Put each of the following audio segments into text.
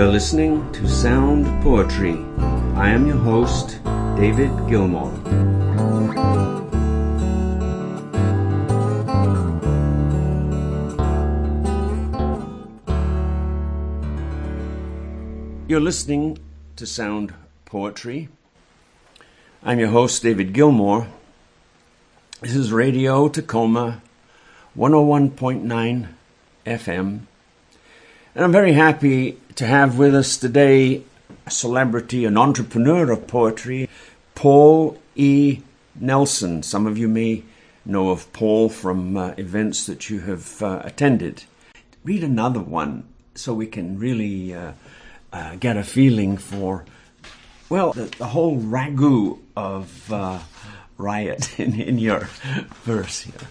You're listening to Sound Poetry. I am your host, David Gilmore. You're listening to Sound Poetry. I'm your host, David Gilmore. This is Radio Tacoma 101.9 FM. And I'm very happy to have with us today a celebrity, an entrepreneur of poetry, Paul E. Nelson. Some of you may know of Paul from events that you have attended. Read another one so we can really get a feeling for, well, the whole ragu of riot in your verse here.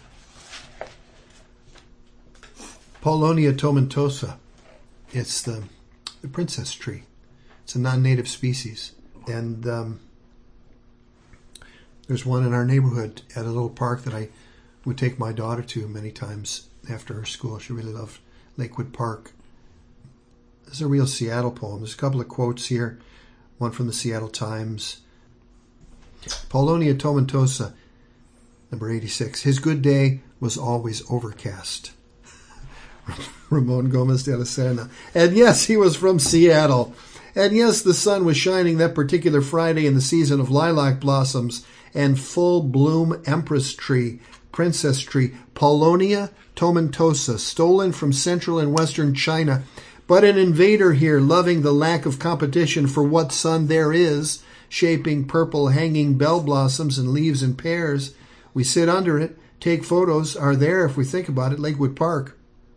Paulownia tomentosa. It's the princess tree. It's a non-native species. And there's one in our neighborhood at a little park that I would take my daughter to many times after her school. She really loved Lakewood Park. This is a real Seattle poem. There's a couple of quotes here. One from the Seattle Times. Paulownia tomentosa, number 86. His good day was always overcast. Ramon Gomez de la Serna. And yes, he was from Seattle. And yes, the sun was shining that particular Friday in the season of lilac blossoms and full bloom empress tree, princess tree, Paulownia tomentosa, stolen from central and western China. But an invader here, loving the lack of competition for what sun there is, shaping purple hanging bell blossoms and leaves in pairs. We sit under it, take photos, are there if we think about it, Lakewood Park.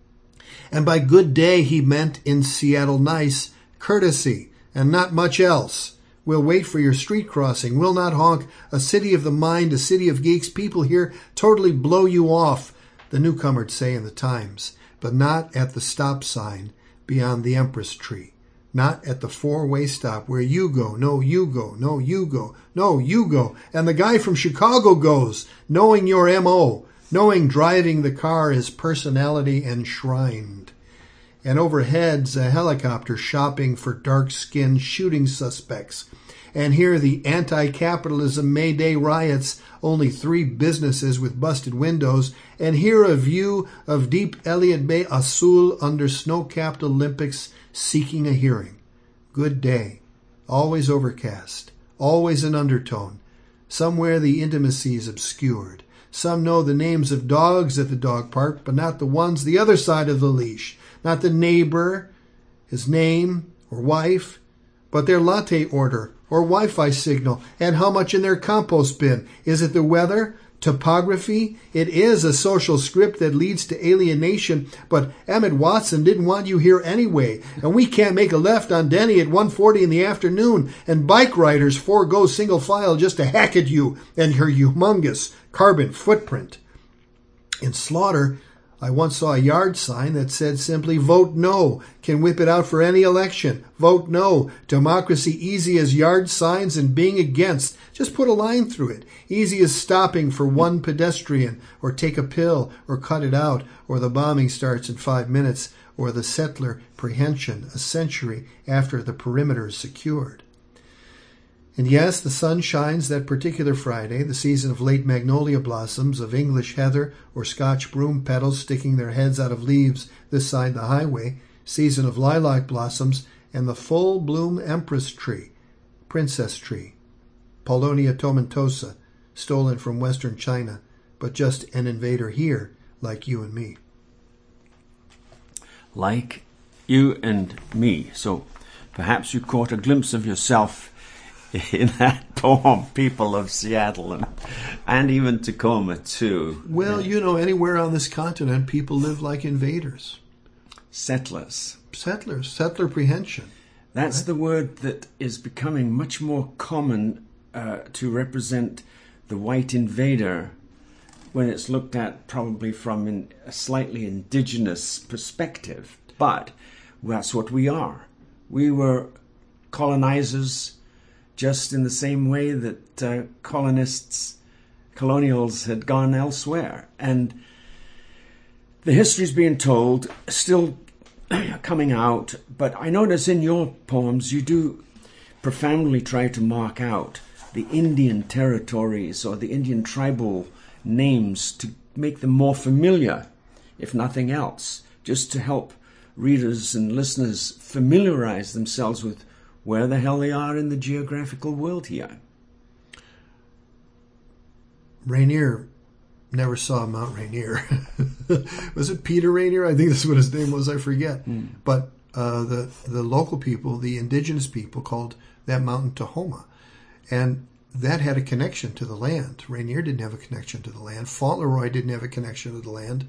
And by good day he meant in Seattle nice, courtesy, and not much else. We'll wait for your street crossing, will not honk, a city of the mind, a city of geeks. People here totally blow you off, the newcomers say in the Times, but not at the stop sign beyond the empress tree. Not at the four-way stop where you go, no, you go, no, you go, no, you go. And the guy from Chicago goes, knowing your M.O., knowing driving the car is personality enshrined. And overhead's a helicopter shopping for dark-skinned shooting suspects. And here the anti-capitalism May Day riots, only 3 businesses with busted windows. And here a view of deep Elliott Bay Azul under snow-capped Olympics seeking a hearing. Good day. Always overcast. Always an undertone. Somewhere the intimacy is obscured. Some know the names of dogs at the dog park, but not the ones the other side of the leash. Not the neighbor, his name, or wife, but their latte order or Wi-Fi signal and how much in their compost bin. Is it the weather? Topography? It is a social script that leads to alienation, but Emmett Watson didn't want you here anyway, and we can't make a left on Denny at 1:40 in the afternoon, and bike riders forego single file just to hack at you and your humongous carbon footprint. In Slaughter, I once saw a yard sign that said simply, vote no. Can whip it out for any election. Vote no. Democracy easy as yard signs and being against. Just put a line through it. Easy as stopping for one pedestrian, or take a pill, or cut it out, or the bombing starts in 5 minutes, or the settler prehension a century after the perimeter is secured. And yes, the sun shines that particular Friday, the season of late magnolia blossoms, of English heather or Scotch broom petals sticking their heads out of leaves this side the highway, season of lilac blossoms, and the full bloom empress tree, princess tree, Paulownia tomentosa, stolen from western China, but just an invader here, like you and me. Like you and me. So perhaps you caught a glimpse of yourself in that poem, people of Seattle and even Tacoma too. Well, you know, anywhere on this continent, people live like invaders. Settlers. Settler prehension. That's right? The word that is becoming much more common to represent the white invader when it's looked at probably from a slightly indigenous perspective. But that's what we are. We were colonizers just in the same way that colonials had gone elsewhere. And the history's being told still coming out, but I notice in your poems you do profoundly try to mark out the Indian territories or the Indian tribal names to make them more familiar, if nothing else, just to help readers and listeners familiarize themselves with where the hell they are in the geographical world here. Rainier never saw Mount Rainier. Was it Peter Rainier? I think that's what his name was. I forget. But the local people, the indigenous people, called that mountain Tahoma. And that had a connection to the land. Rainier didn't have a connection to the land. Fauntleroy didn't have a connection to the land.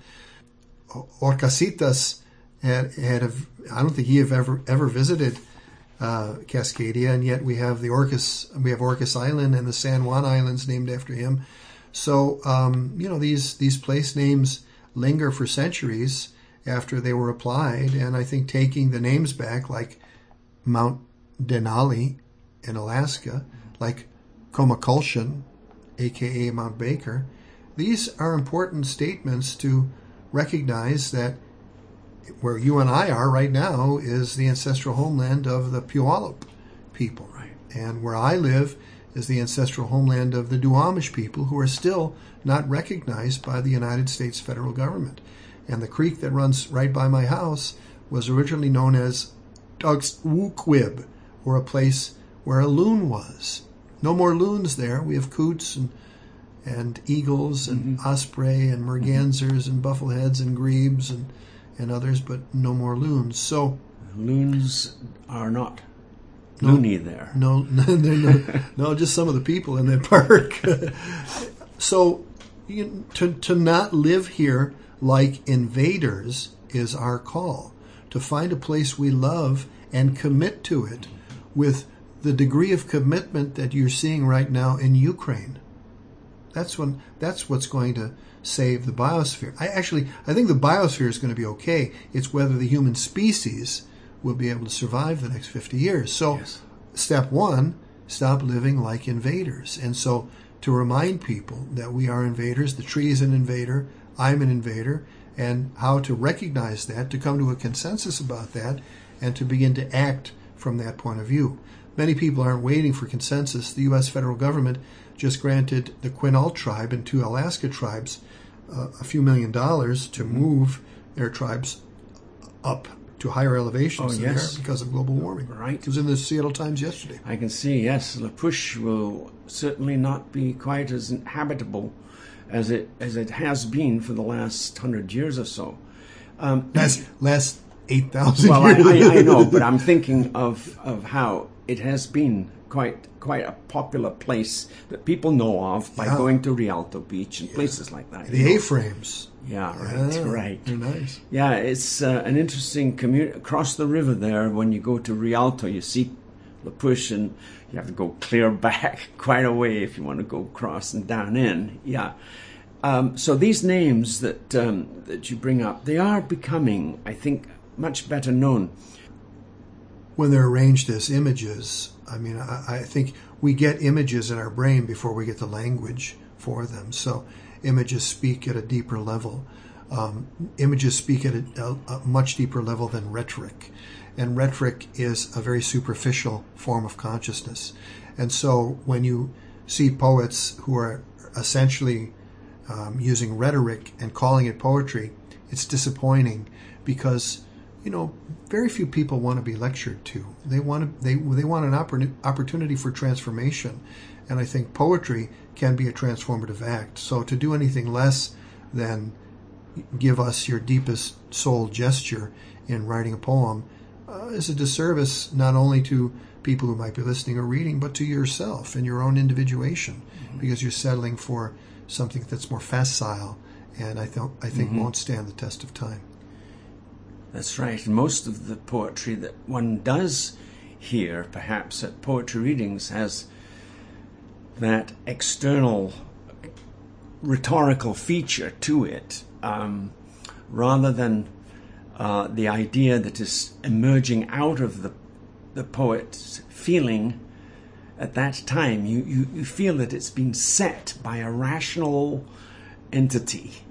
Orcasitas I don't think he have ever visited Cascadia, and yet we have Orcas Island and the San Juan Islands named after him. So these place names linger for centuries after they were applied, and I think taking the names back, like Mount Denali in Alaska, like Comacultion, aka Mount Baker, these are important statements to recognize that where you and I are right now is the ancestral homeland of the Puyallup people. Right. And where I live is the ancestral homeland of the Duwamish people, who are still not recognized by the United States federal government. And the creek that runs right by my house was originally known as Dugswukwib, or a place where a loon was. No more loons there. We have coots and eagles and osprey and mergansers and buffleheads and grebes and others, but no more loons. So loons are not loony there. No, no, just some of the people in that park. So to not live here like invaders is our call. To find a place we love and commit to it with the degree of commitment that you're seeing right now in Ukraine. That's what's going to save the biosphere. I think the biosphere is going to be okay. It's whether the human species will be able to survive the next 50 years. So, yes. Step one, stop living like invaders. And so, to remind people that we are invaders, the tree is an invader, I'm an invader, and how to recognize that, to come to a consensus about that, and to begin to act from that point of view. Many people aren't waiting for consensus. The U.S. federal government just granted the Quinault tribe and 2 Alaska tribes a few $1 million to move their tribes up to higher elevations there because of global warming. Right. It was in the Seattle Times yesterday. I can see, yes, La Push will certainly not be quite as habitable as it has been for the last 100 years or so. Last 8,000 well, years. I know, but I'm thinking of how it has been quite a popular place that people know of by going to Rialto Beach and places like that. The A-frames. Yeah, right. They're nice. Yeah, it's an interesting community. Across the river there, when you go to Rialto, you see La Push, and you have to go clear back quite a way if you want to go across and down in. Yeah. So these names that you bring up, they are becoming, I think, much better known. When they're arranged as images, I mean, I think we get images in our brain before we get the language for them. So images speak at a deeper level. Images speak at a much deeper level than rhetoric. And rhetoric is a very superficial form of consciousness. And so when you see poets who are essentially using rhetoric and calling it poetry, it's disappointing because, very few people want to be lectured to. They want an opportunity for transformation. And I think poetry can be a transformative act. So to do anything less than give us your deepest soul gesture in writing a poem is a disservice not only to people who might be listening or reading, but to yourself and your own individuation, because you're settling for something that's more facile and I think won't stand the test of time. That's right. And most of the poetry that one does hear, perhaps at poetry readings, has that external rhetorical feature to it, rather than the idea that is emerging out of the poet's feeling at that time. You feel that it's been set by a rational entity,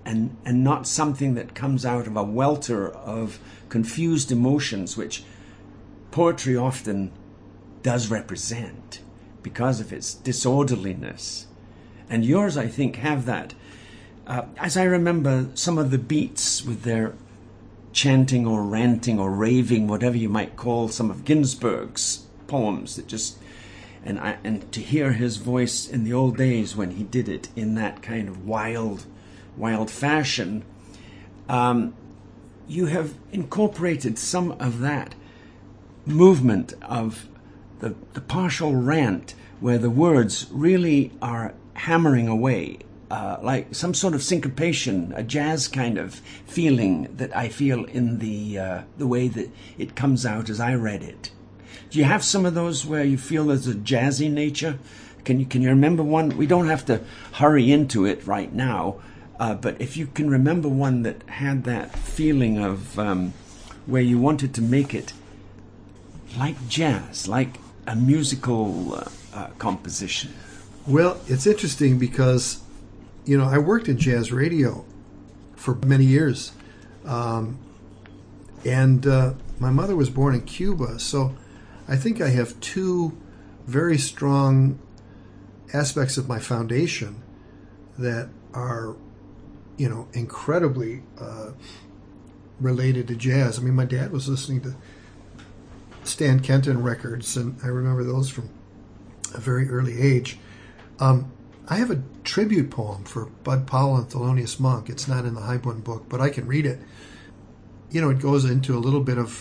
and not something that comes out of a welter of confused emotions, which poetry often does represent because of its disorderliness. And yours, I think, have that. As I remember some of the beats with their chanting or ranting or raving, whatever you might call some of Ginsberg's poems, that just and to hear his voice in the old days when he did it in that kind of wild fashion, you have incorporated some of that movement of the partial rant, where the words really are hammering away, like some sort of syncopation, a jazz kind of feeling that I feel in the way that it comes out as I read it. Do you have some of those where you feel there's a jazzy nature? Can you remember one? We don't have to hurry into it right now, but if you can remember one that had that feeling of where you wanted to make it like jazz, like a musical composition. Well, it's interesting because, I worked in jazz radio for many years. And my mother was born in Cuba, so I think I have two very strong aspects of my foundation that are, incredibly related to jazz. I mean, my dad was listening to Stan Kenton records, and I remember those from a very early age. I have a tribute poem for Bud Powell and Thelonious Monk. It's not in the Highborn book, but I can read it. It goes into a little bit of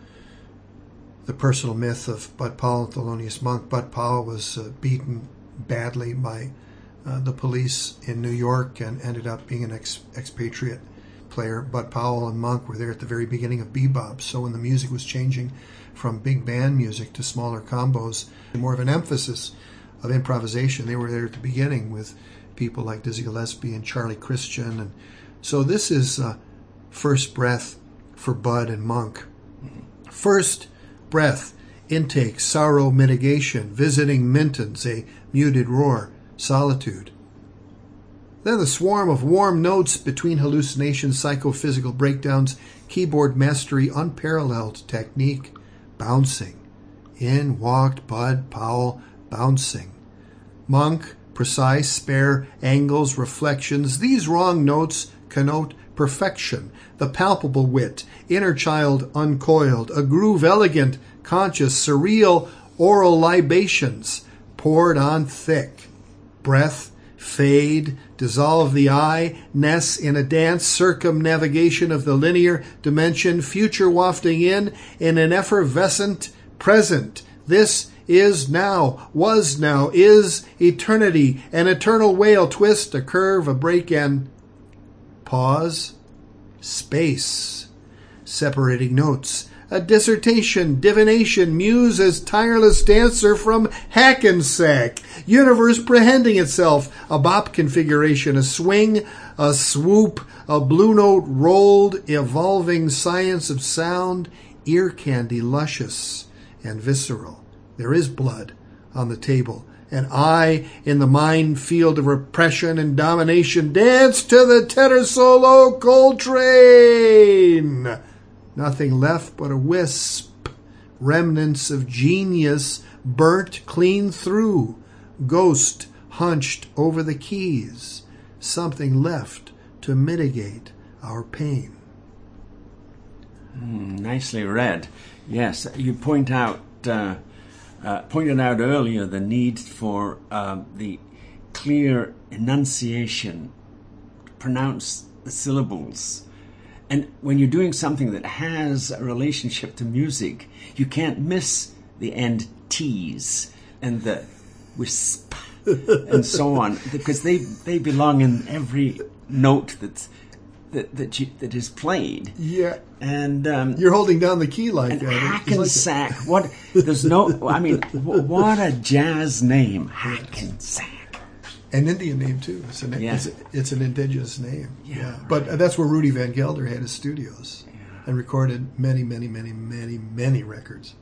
the personal myth of Bud Powell and Thelonious Monk. Bud Powell was beaten badly by the police in New York and ended up being an expatriate player. Bud Powell and Monk were there at the very beginning of bebop, so when the music was changing from big band music to smaller combos, more of an emphasis of improvisation, they were there at the beginning with people like Dizzy Gillespie and Charlie Christian. And so this is First Breath for Bud and Monk. First breath, intake, sorrow mitigation, visiting Minton's, a muted roar, solitude. Then the swarm of warm notes between hallucinations, psychophysical breakdowns, keyboard mastery, unparalleled technique, bouncing. In walked Bud Powell, bouncing. Monk, precise, spare angles, reflections. These wrong notes connote perfection, the palpable wit, inner child uncoiled, a groove elegant, conscious, surreal, oral libations, poured on thick. Breath, fade, dissolve the eye, ness in a dance, circumnavigation of the linear dimension, future wafting in an effervescent present. This is now, was now, is eternity, an eternal wail, twist, a curve, a break, and pause, space, separating notes, a dissertation, divination, muse as tireless dancer from Hackensack, universe prehending itself, a bop configuration, a swing, a swoop, a blue note rolled, evolving science of sound, ear candy luscious and visceral. There is blood on the table, and I, in the minefield of repression and domination, dance to the tenor solo Coltrane. Nothing left but a wisp, remnants of genius burnt clean through, ghost hunched over the keys, something left to mitigate our pain. Nicely read. Yes, you pointed out earlier the need for the clear enunciation, pronounce the syllables. And when you're doing something that has a relationship to music, you can't miss the end T's and the wisp and so on, because they belong in every note that is played. Yeah. And you're holding down the key like that. Hackensack. What? There's no. I mean, what a jazz name, Hackensack. An Indian name too. It's an indigenous name. Yeah. But that's where Rudy Van Gelder had his studios and recorded many, many, many, many, many records.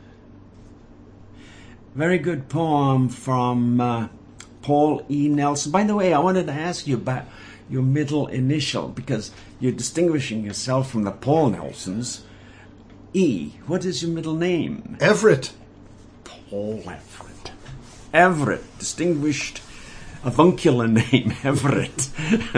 Very good poem from Paul E. Nelson. By the way, I wanted to ask you about your middle initial, because you're distinguishing yourself from the Paul Nelsons. E. What is your middle name? Everett. Paul Everett. Everett. Distinguished avuncular name, Everett.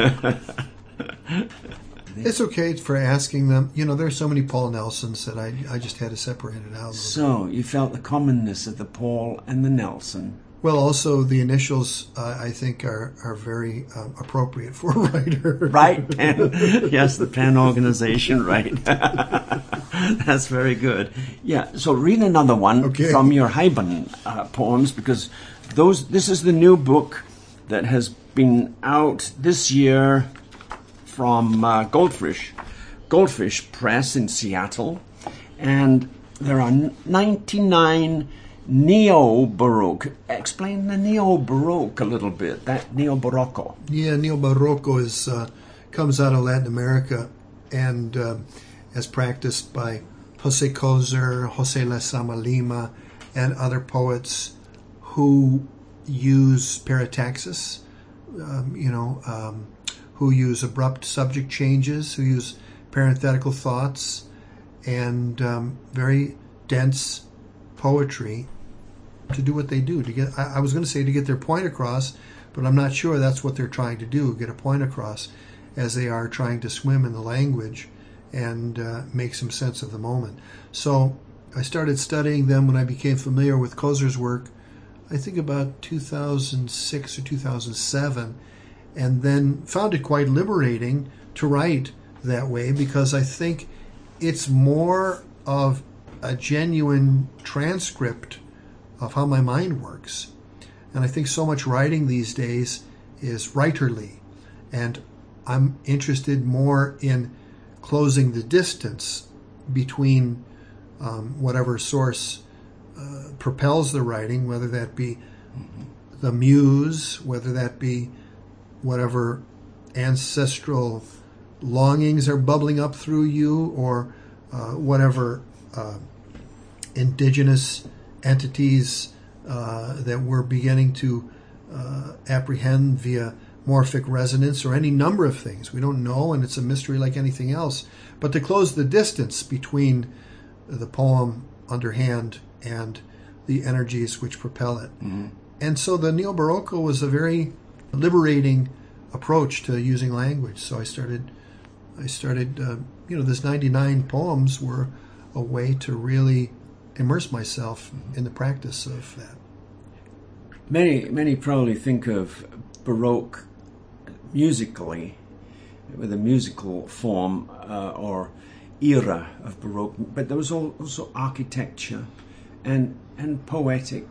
It's okay for asking them. You know, there's so many Paul Nelsons that I just had to separate it out. So, you felt the commonness of the Paul and the Nelson. Well, also the initials, I think, are very appropriate for a writer. Right, PEN. Yes, the PEN organization, right. That's very good. Yeah, so read another one from your Haibun poems, because this is the new book that has been out this year from Goldfish Press in Seattle, and there are 99 Neo-Baroque. Explain the Neo-Baroque a little bit, that Neo-Barocco. Yeah, Neo-Barocco comes out of Latin America and as practiced by José Coser, José Lezama Lima, and other poets who use parataxis, who use abrupt subject changes, who use parenthetical thoughts, and very dense poetry to do what they do. I was going to say to get their point across, but I'm not sure that's what they're trying to do, get a point across, as they are trying to swim in the language and make some sense of the moment. So I started studying them when I became familiar with Coser's work, I think about 2006 or 2007, and then found it quite liberating to write that way, because I think it's more of a genuine transcript of how my mind works. And I think so much writing these days is writerly, and I'm interested more in closing the distance between whatever source propels the writing, whether that be the muse, whether that be whatever ancestral longings are bubbling up through you, or whatever indigenous entities that we're beginning to apprehend via morphic resonance, or any number of things. We don't know, and it's a mystery like anything else. But to close the distance between the poem underhand and the energies which propel it. Mm-hmm. And so the Neo-Barocco was a very liberating approach to using language. So I started this 99 poems were a way to really immerse myself in the practice of that. Many probably think of Baroque musically, with a musical form or era of Baroque, but there was also architecture and poetic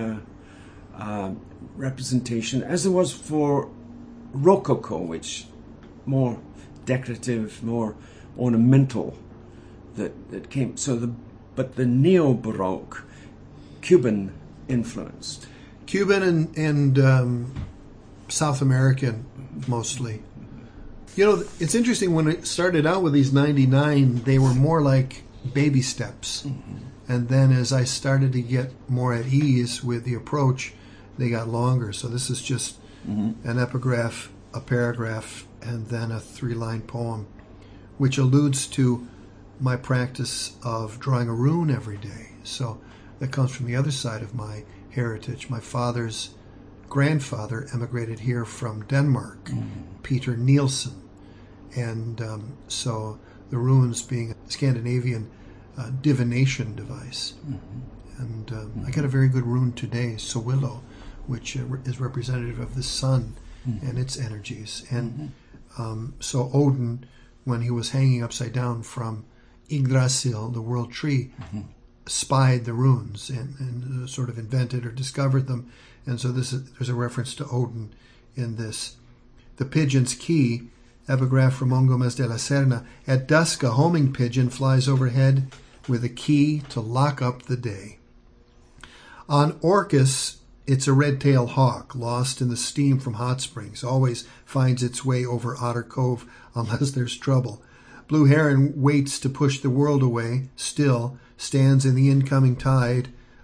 representation, as there was for Rococo, which more decorative, more ornamental, that came. But the Neo-Baroque, Cuban influenced. Cuban and South American mostly. You know, it's interesting, when it started out with these 99, they were more like baby steps. Mm-hmm. And then as I started to get more at ease with the approach, they got longer. So this is just an epigraph, a paragraph, and then a 3-line poem, which alludes to my practice of drawing a rune every day. So that comes from the other side of my heritage. My father's grandfather emigrated here from Denmark, Peter Nielsen. And so the runes being a Scandinavian divination device. Mm-hmm. And I got a very good rune today, Sowilo, which is representative of the sun and its energies. And so Odin, when he was hanging upside down from Yggdrasil, the world tree, spied the runes and sort of invented or discovered them. And so there's a reference to Odin in this. The pigeon's key, epigraph from Gómez de la Serna. At dusk, a homing pigeon flies overhead with a key to lock up the day. On Orcus, it's a red-tailed hawk, lost in the steam from hot springs, always finds its way over Otter Cove unless there's trouble. Blue heron waits to push the world away, still stands in the incoming tide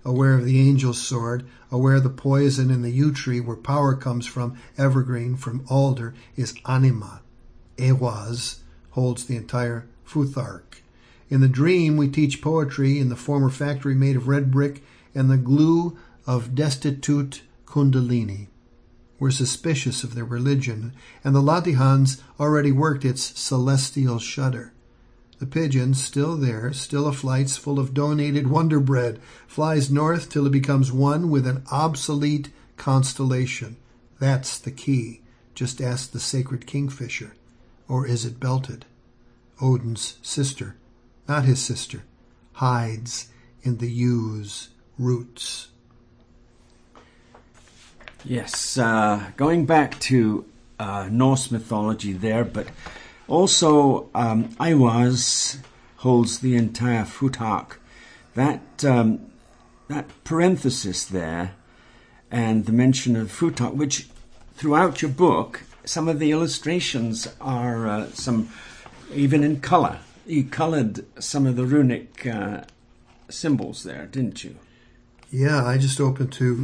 aware of the angel's sword, aware of the poison in the yew tree where power comes from, evergreen, from alder, is anima. Ehwaz holds the entire futhark. In the dream, we teach poetry in the former factory made of red brick and the glue of destitute kundalini. We're suspicious of their religion, and the Latihans already worked its celestial shudder. The pigeon, still there, still a flights full of donated wonder bread, flies north till it becomes one with an obsolete constellation. That's the key. Just ask the sacred kingfisher. Or is it belted? Odin's sister, not his sister, hides in the yew's roots. Yes, going back to Norse mythology there, but also Ehwaz holds the entire futhark. That parenthesis there and the mention of futhark, which throughout your book, some of the illustrations are some even in color. You colored some of the runic symbols there, didn't you? Yeah, I just opened to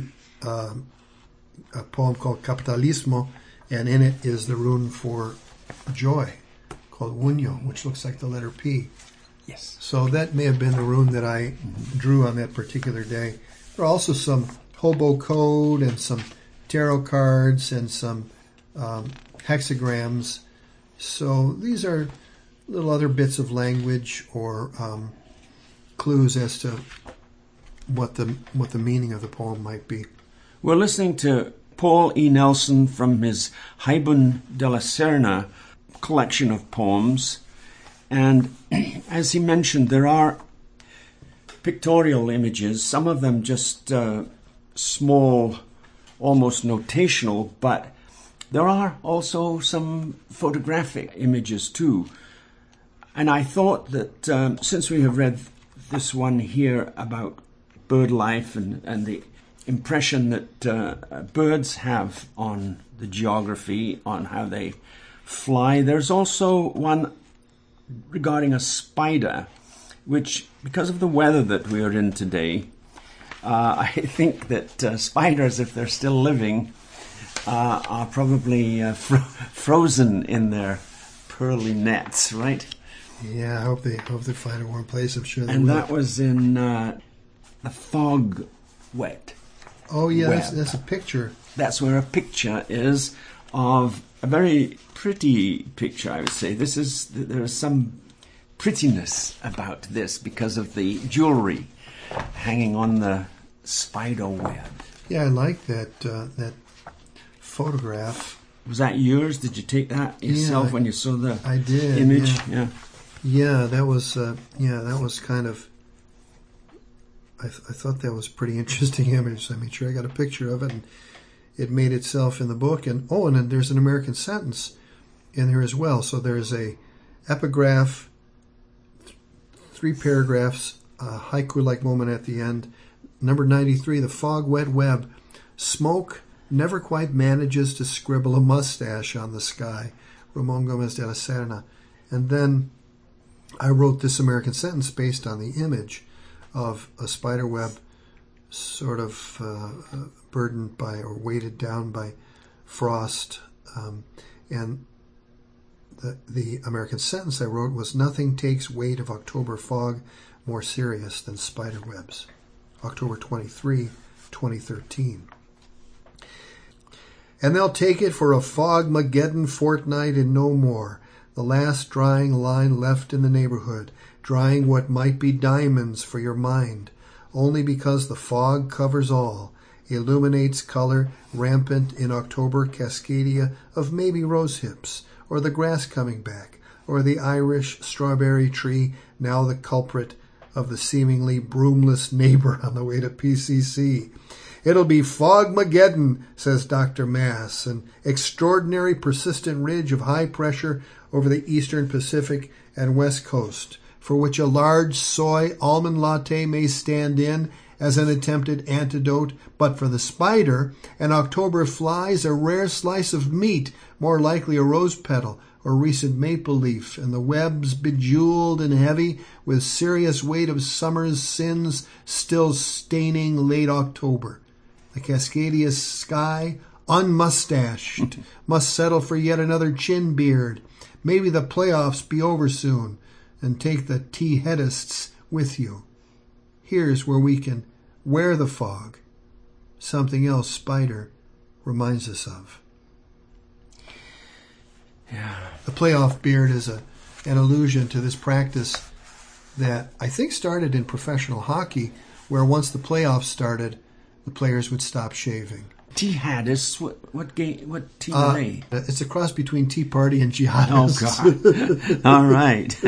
a poem called Capitalismo, and in it is the rune for joy called Wunyo, which looks like the letter P. Yes. So that may have been the rune that I drew on that particular day. There are also some hobo code and some tarot cards and some hexagrams. So these are little other bits of language or clues as to what the meaning of the poem might be. We're listening to Paul E. Nelson from his Haibun de la Serna collection of poems. And as he mentioned, there are pictorial images, some of them just small, almost notational, but there are also some photographic images too. And I thought that since we have read this one here about bird life and the impression that birds have on the geography, on how they fly, there's also one regarding a spider, which, because of the weather that we are in today, I think that spiders, if they're still living, are probably frozen in their pearly nets, right? Yeah, I hope they find a warm place. I'm sure they will. And that was in the fog wet. Oh yeah, that's a picture. That's where a picture is of a very pretty picture, I would say. There is some prettiness about this because of the jewelry hanging on the spider web. Yeah, I like that photograph. Was that yours? Did you take that yourself when you saw the image? Yeah. Yeah, that was kind of. I thought that was a pretty interesting image. I made sure I got a picture of it, and it made itself in the book. And then there's an American sentence in there as well. So there's a epigraph, 3 paragraphs, a haiku-like moment at the end. Number 93, the fog-wet web. Smoke never quite manages to scribble a mustache on the sky. Ramon Gomez de la Serna. And then I wrote this American sentence based on the image of a spider web sort of burdened by or weighted down by frost. And the American sentence I wrote was, nothing takes weight of October fog more serious than spider webs. October 23, 2013. And they'll take it for a fog-mageddon fortnight and no more. The last drying line left in the neighborhood, drying what might be diamonds for your mind, only because the fog covers all, illuminates color rampant in October Cascadia of maybe rose hips, or the grass coming back, or the Irish strawberry tree, now the culprit of the seemingly broomless neighbor on the way to PCC. It'll be Fog-mageddon, says Dr. Mass, an extraordinary persistent ridge of high pressure over the eastern Pacific and west coast, for which a large soy almond latte may stand in as an attempted antidote, but for the spider, an October fly's a rare slice of meat, more likely a rose petal, or recent maple leaf, and the webs bejeweled and heavy with serious weight of summer's sins still staining late October. The Cascadia sky, unmustached, must settle for yet another chin beard. Maybe the playoffs be over soon, and take the tea-headists with you. Here's where we can wear the fog. Something else Spider reminds us of. Yeah. The playoff beard is an allusion to this practice that I think started in professional hockey, where once the playoffs started, the players would stop shaving. Jihadists? What team are they? It's a cross between Tea Party and jihadists. Oh, God. All right.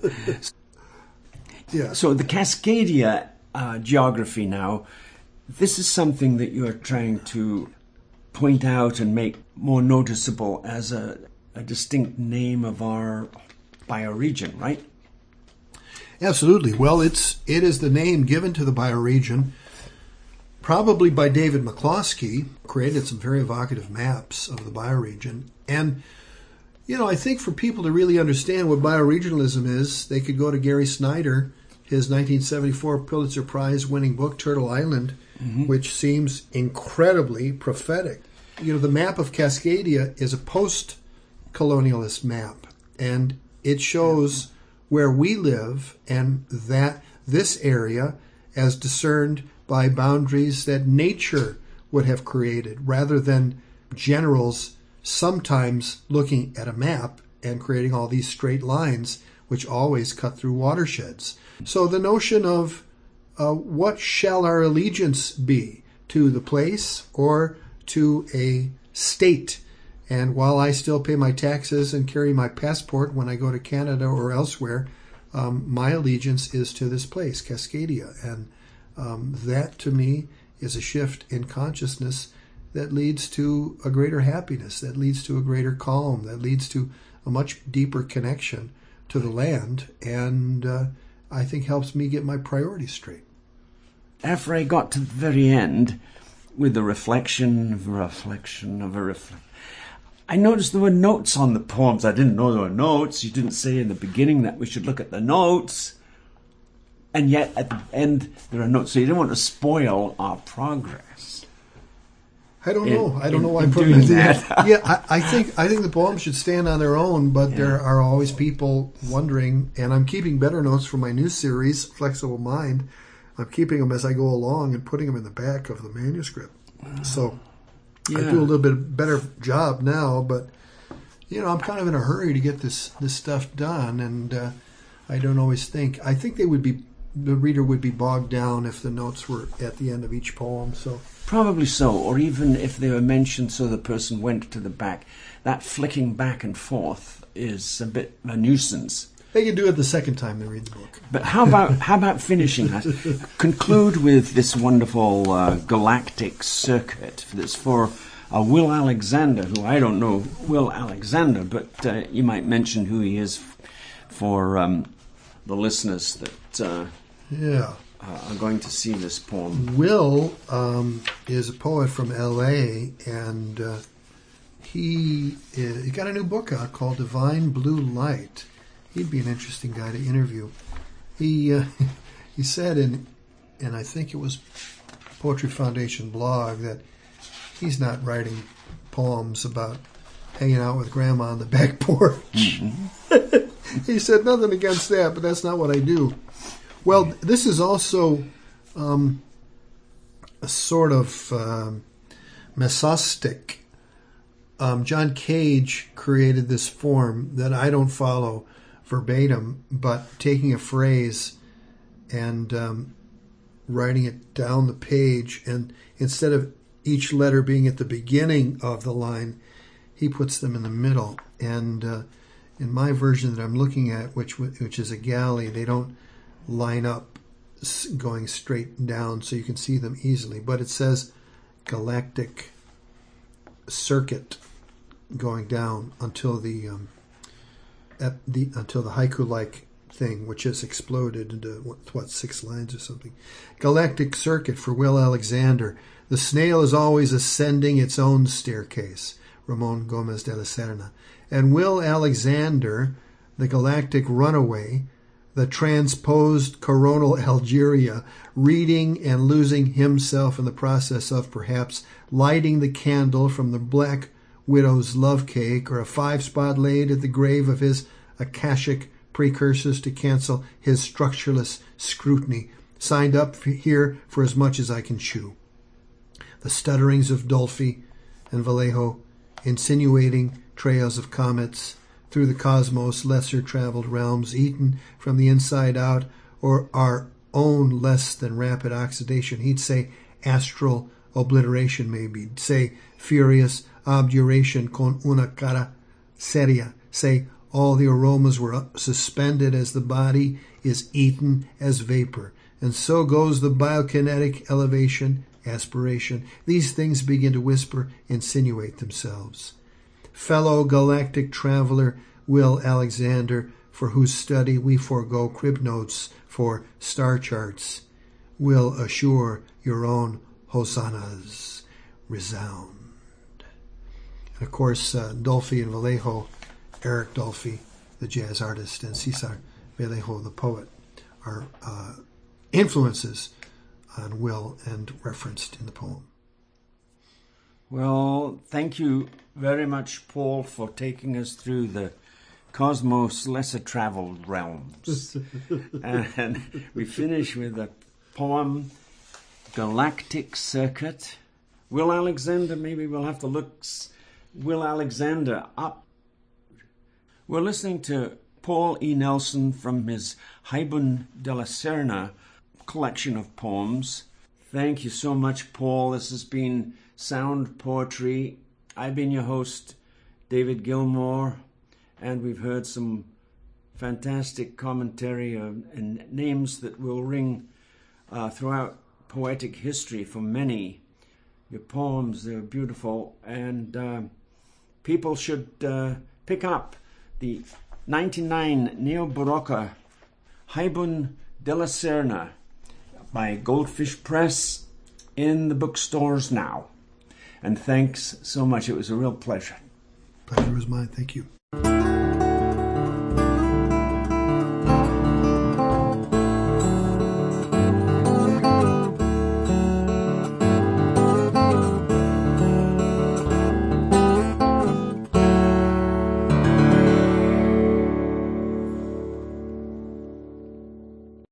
Yeah. So the Cascadia geography now, this is something that you are trying to point out and make more noticeable as a distinct name of our bioregion, right? Absolutely. Well, it is the name given to the bioregion, probably by David McCloskey, created some very evocative maps of the bioregion. And, I think for people to really understand what bioregionalism is, they could go to Gary Snyder, his 1974 Pulitzer Prize winning book, Turtle Island, which seems incredibly prophetic. The map of Cascadia is a post-colonialist map, and it shows where we live and that this area as discerned by boundaries that nature would have created, rather than generals sometimes looking at a map and creating all these straight lines which always cut through watersheds. So the notion of what shall our allegiance be, to the place or to a state? And while I still pay my taxes and carry my passport when I go to Canada or elsewhere, my allegiance is to this place, Cascadia. And that, to me, is a shift in consciousness that leads to a greater happiness, that leads to a greater calm, that leads to a much deeper connection to the land, and I think helps me get my priorities straight. After I got to the very end, with the reflection, I noticed there were notes on the poems. I didn't know there were notes. You didn't say in the beginning that we should look at the notes. And yet, at the end, there are notes. So you don't want to spoil our progress. I don't know. I don't know why I'm putting that. Yeah, I think the poems should stand on their own, but there are always people wondering, and I'm keeping better notes for my new series, Flexible Mind. I'm keeping them as I go along and putting them in the back of the manuscript. So I do a little bit better job now, but I'm kind of in a hurry to get this stuff done, and I don't always think. I think the reader would be bogged down if the notes were at the end of each poem. So probably so, or even if they were mentioned so the person went to the back. That flicking back and forth is a bit of a nuisance. They can do it the second time they read the book. But how about finishing that? Conclude with this wonderful galactic circuit that's for Will Alexander, who I don't know Will Alexander, but you might mention who he is for the listeners that are going to see this poem. Will is a poet from L.A., and he got a new book out called Divine Blue Light. He'd be an interesting guy to interview. He said in I think it was Poetry Foundation blog, that he's not writing poems about hanging out with grandma on the back porch. Mm-hmm. He said nothing against that, but that's not what I do. Well, this is also a sort of mesostic. John Cage created this form that I don't follow verbatim, but taking a phrase and writing it down the page, and instead of each letter being at the beginning of the line, he puts them in the middle. And in my version that I'm looking at, which is a galley, they don't line up going straight down so you can see them easily, but it says galactic circuit going down until the haiku-like thing, which has exploded into 6 lines or something. Galactic circuit for Will Alexander. The snail is always ascending its own staircase. Ramon Gomez de la Serna. And Will Alexander, the galactic runaway, the transposed coronal Algeria, reading and losing himself in the process of perhaps lighting the candle from the Black Widow's love cake, or a 5-spot laid at the grave of his Akashic precursors to cancel his structureless scrutiny. Signed up here for as much as I can chew. The stutterings of Dolphy and Vallejo, insinuating trails of comets through the cosmos, lesser-traveled realms, eaten from the inside out, or our own less than rapid oxidation. He'd say astral obliteration, maybe. Say furious obduration con una cara seria. Say all the aromas were suspended as the body is eaten as vapor. And so goes the biokinetic elevation, aspiration. These things begin to whisper, insinuate themselves. Fellow galactic traveler Will Alexander, for whose study we forego crib notes for star charts, will assure your own hosannas resound. And of course, Dolphy and Vallejo, Eric Dolphy, the jazz artist, and Cesar Vallejo, the poet, are influences on Will and referenced in the poem. Well, thank you very much, Paul, for taking us through the cosmos' lesser-traveled realms. And we finish with a poem, Galactic Circuit. Will Alexander, maybe we'll have to look Will Alexander up. We're listening to Paul E. Nelson from his Haibun de la Serna collection of poems. Thank you so much, Paul. This has been Sound Poetry. I've been your host, David Gilmour, and we've heard some fantastic commentary and names that will ring throughout poetic history for many. Your poems, they're beautiful, and people should pick up the 99 Neo-Baroque Haibun de la Serna by Goldfish Press in the bookstores now. And thanks so much. It was a real pleasure. Pleasure was mine. Thank you.